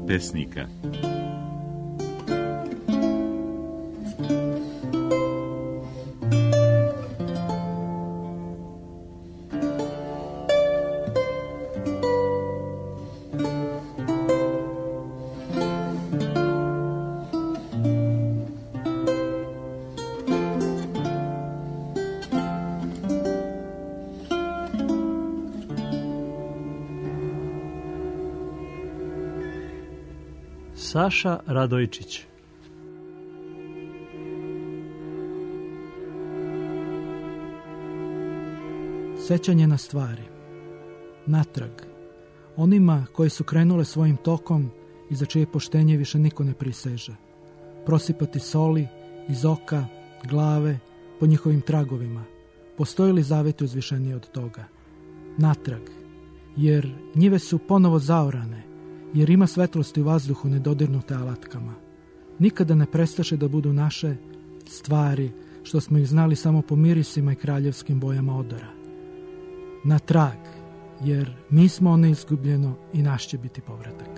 pesnika. Saša Radojčić. Sećanje na stvari. Natrag. Onima koji su krenule svojim tokom i za čije poštenje više niko ne priseže. Prosipati soli iz oka, glave, po njihovim tragovima. Postoji li zaveti uzvišeniji od toga? Natrag. Jer njive su ponovo zaorane, jer ima svetlosti u vazduhu nedodirnute alatkama. Nikada ne prestaše da budu naše stvari, što smo ih znali samo po mirisima i kraljevskim bojama odora. Na trag, jer mi smo neizgubljeno i naš će biti povratak.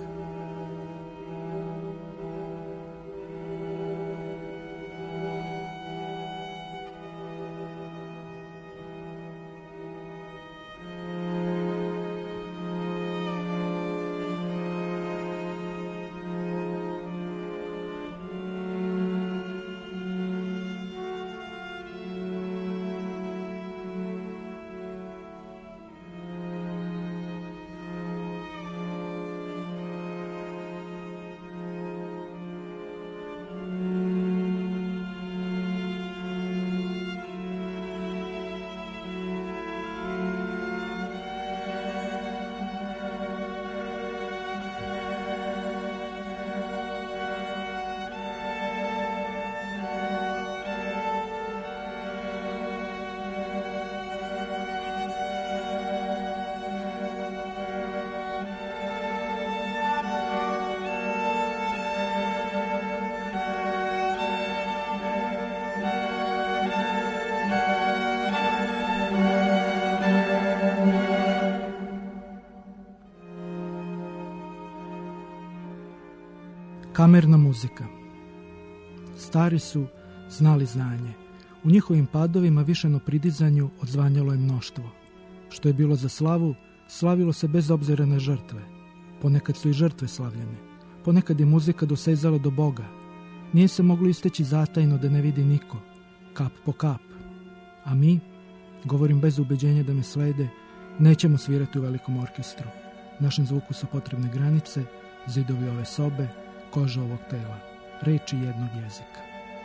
Kamerna muzika. Stari su znali znanje. U njihovim padovima višeno pridizanju odzvanjalo je mnoštvo. Što je bilo za slavu, slavilo se bez obzira na žrtve. Ponekad su i žrtve slavljene. Ponekad je muzika dosezala do Boga. Nije se moglo isteći zatajno da ne vidi niko, kap po kap. A mi, govorim bez ubeđenja da me slede, nećemo svirati u velikom orkestru. Našem zvuku su potrebne granice, zidovi ove sobe, koža ovog tela, reči jednog jezika.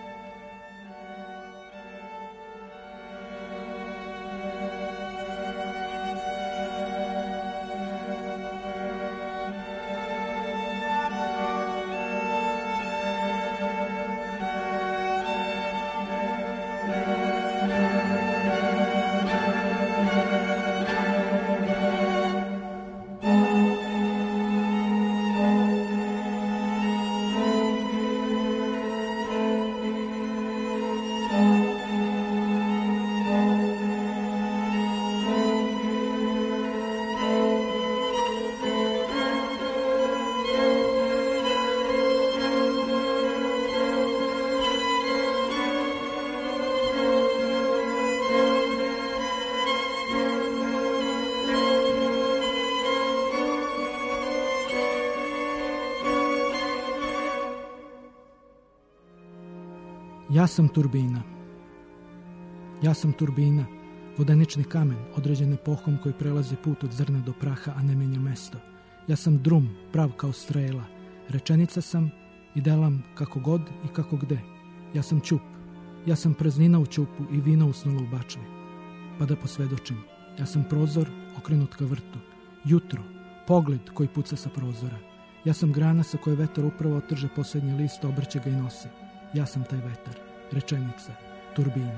Ja sam turbina. Ja sam turbina, vodenični kamen, određen epohom koji prelazi put od zrna do praha, a ne menja mesto. Ja sam drum, prav kao strela. Rečenica sam i delam kako god i kako gde. Ja sam ćup. Ja sam praznina u ćupu i vino usnulo u bačvi. Pa da posvedočim. Ja sam prozor okrenut ka vrtu. Jutro, pogled koji puca sa prozora. Ja sam grana sa koje vetar upravo otrže posljednji list, obrće ga i nosi. Ja sam taj vetar. Rečenica, turbina.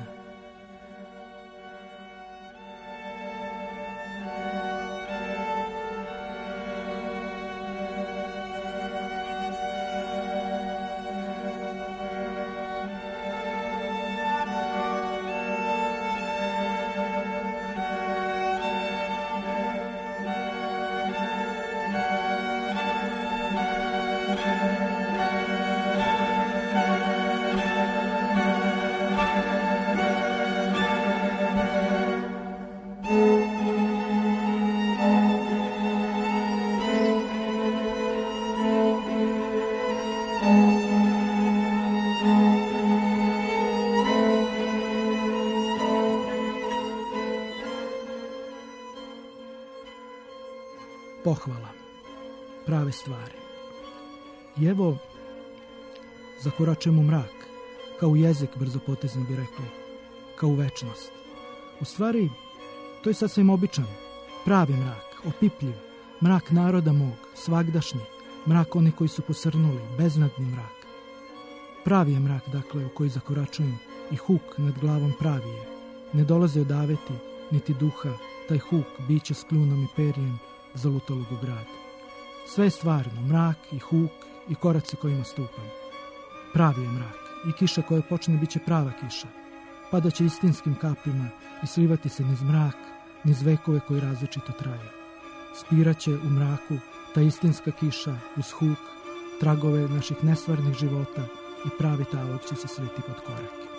pohvala, prave stvari. I evo, zakoračujem u mrak, kao u jezik, brzopotezno bi rekli, kao u večnost. U stvari, to je sasvim običan, pravi mrak, opipljiv, mrak naroda mog, svagdašnji, mrak oni koji su posrnuli, beznadni mrak. Pravi je mrak, dakle, u koji zakoračujem i huk nad glavom pravi je. Ne dolaze od aveti, niti duha, taj huk, biće s kljunom i perjem, zalutalog u grad. Sve je stvarno, mrak i huk i koraci kojima stupam. Pravi je mrak i kiša koja počne bit će prava kiša. Padaće istinskim kapljima i slivati se niz mrak, niz vekove koji različito traje. Spiraće u mraku ta istinska kiša uz huk, tragove naših nesvarnih života i pravi talog će se sliti pod korake.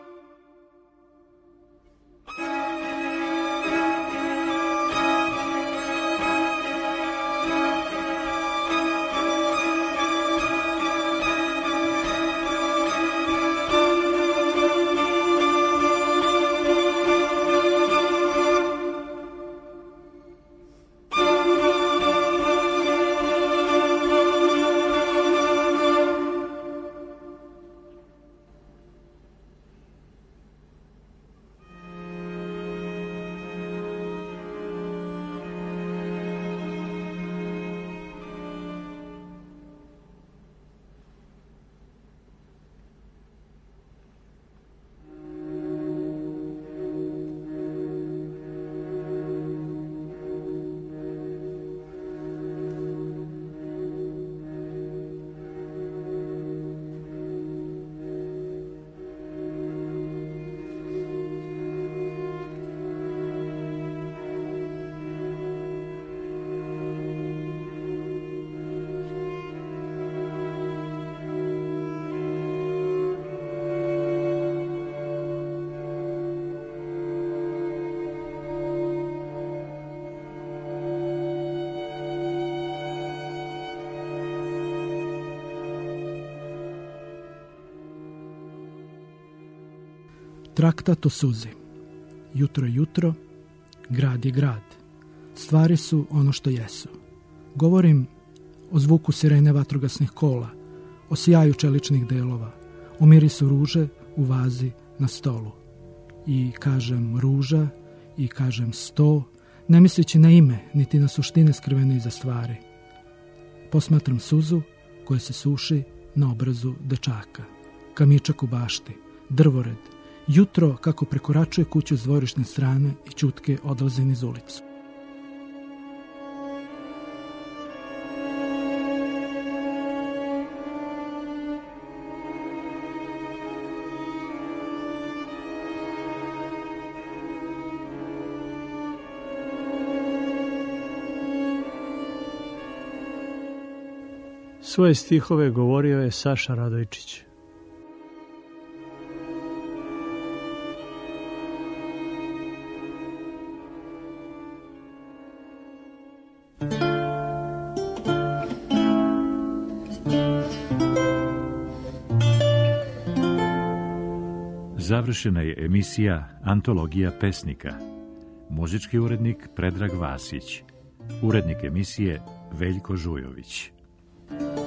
Traktat o suzi. Jutro je jutro, grad je grad. Stvari su ono što jesu. Govorim o zvuku sirene vatrogasnih kola, o sjaju čeličnih delova, o mirisu ruže u vazi na stolu. I kažem ruža, i kažem sto, ne misleći na ime, niti na suštine skrivene iza stvari. Posmatram suzu koja se suši na obrazu dečaka. Kamičak u bašti, drvored, jutro kako prekoračuje kuću s dvorišne strane i ćutke odlaze niz ulicu. Svoje stihove govorio je Saša Radojčić. Završena je emisija Antologija pesnika. Muzički urednik Predrag Vasić. Urednik emisije Veljko Žujović.